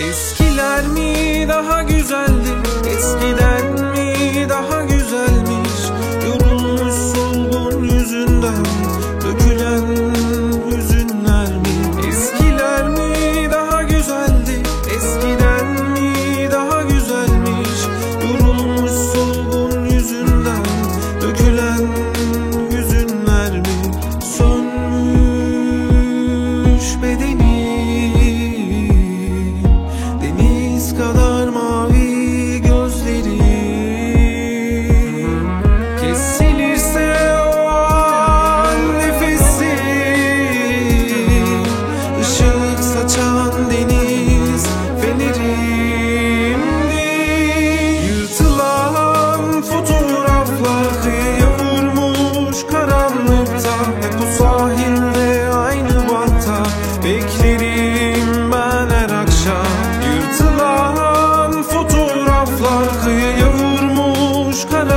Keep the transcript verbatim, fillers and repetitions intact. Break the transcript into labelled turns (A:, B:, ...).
A: Eskiler mi daha güzeldi, eskiden mi daha güzelmiş? Yorulmuş solgun yüzünden dökülen hüzünler mi? Eskiler mi daha güzeldi, eskiden mi daha güzelmiş? Yorulmuş solgun yüzünden dökülen hüzünler mi? Sönmüş bedeni kadar mavi gözleri, kesilirse o an nefesi, ışık saçan deniz fenerimdi. Yırtılan fotoğraflar kıyıya vurmuş karanlıkta, hep o sahilde aynı batta beklerim ben her akşam. Yırtılan fotoğraflar kıyıya vurmuş karanlıkta,